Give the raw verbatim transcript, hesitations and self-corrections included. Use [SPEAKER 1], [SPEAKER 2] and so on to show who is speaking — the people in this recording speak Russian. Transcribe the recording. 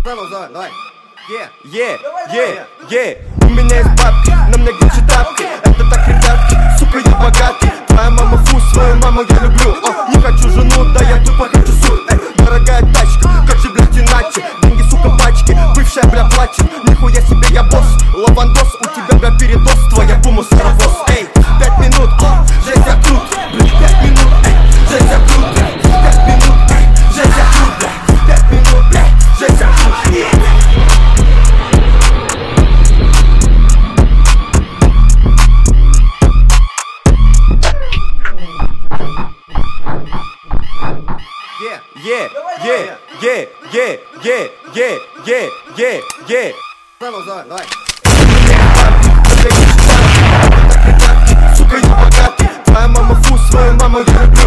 [SPEAKER 1] Продолжай, давай.
[SPEAKER 2] Е, е, е, е. У меня есть бабки, на мне Гуччи тапки. Это так, ребятки, сука, я богатый. Твоя мама фу, свою маму я люблю. О, не хочу жену, да я тупо хочу суд. Эй, дорогая тачка, как же, блядь, иначе? Деньги, сука, пачки, бывшая, бля, плачет. Нихуя себе я босс, лавандос. У тебя, бля, передоз, твоя пума саровоз. Эй, пять минут, о, жесть, я крут. Блядь, пять минут, эй, жесть, я крут, блядь. Пять минут, эй, жесть, я крут, блядь. Пять минут, блядь, жесть, я крут, блядь. Е, е, е, е, е, е, е, е, е.
[SPEAKER 1] Продолжай, давай.
[SPEAKER 2] Сука, я богатый. Твоя мама фу, свою маму я люблю.